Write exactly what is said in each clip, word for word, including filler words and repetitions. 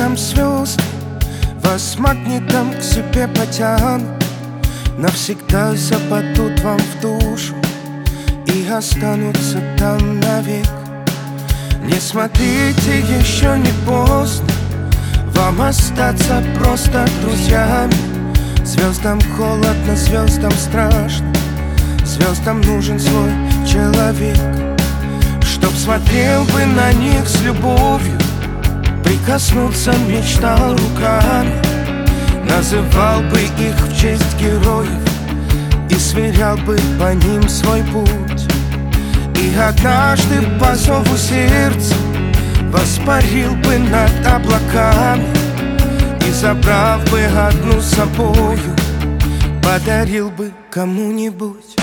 там звезд вас магнитом к себе потянут, навсегда западут вам в душу и останутся там навек. Не смотрите, еще не поздно вам остаться просто друзьями. Звездам холодно, звездам страшно, звездам нужен свой человек, чтоб смотрел бы на них с любовью, прикоснуться мечтал руками, называл бы их в честь героев и сверял бы по ним свой путь. И однажды по зову сердца воспарил бы над облаками и, забрав бы одну с собою, подарил бы кому-нибудь.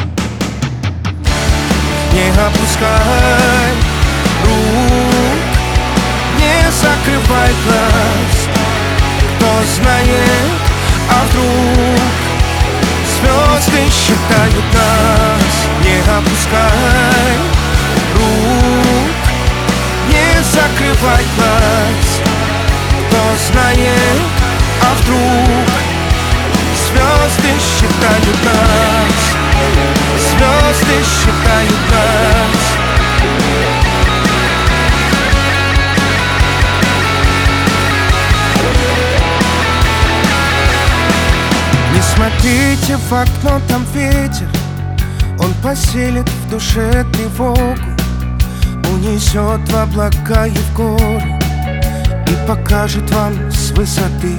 Не опускай рук, не закрывай глаз. Кто знает, а вдруг звезды считают нас. Не опускай рук, не закрывай глаз. Кто знает, а вдруг звезды считают нас. Звезды считают нас. Не смотрите в окно, там ветер, он поселит в душе тревогу, унесет в облака и в горы и покажет вам с высоты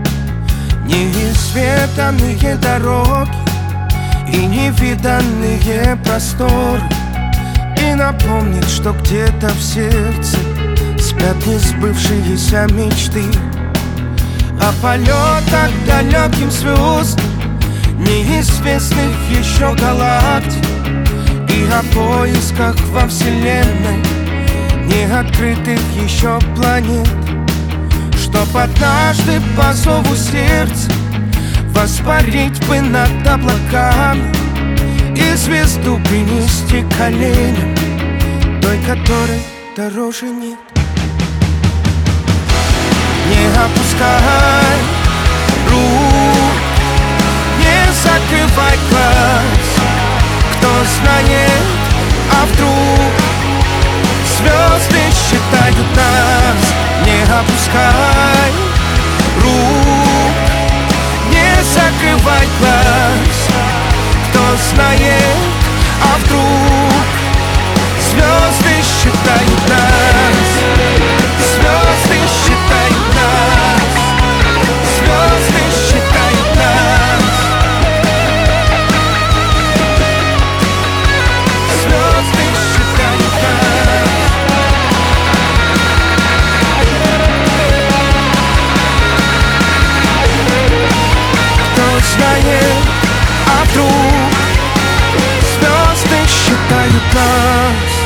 неизведанные дороги и невиданные просторы, и напомнит, что где-то в сердце спят несбывшиеся мечты. О полетах далеким звездам, неизвестных еще галактик, и о поисках во вселенной неоткрытых еще планет, чтоб однажды по зову сердца воспарить бы над облаками и звезду принести коленям той, которой дороже нет. Не опускай рук, не закрывай глаз. Кто знает, а вдруг звезды считают нас. Не опускай рук, не закрывай глаз. Кто знает, а вдруг звезды считают нас. Звезды считают нас. Звезды считают нас. Звезды считают нас. Кто знает, а вдруг звезды считают нас.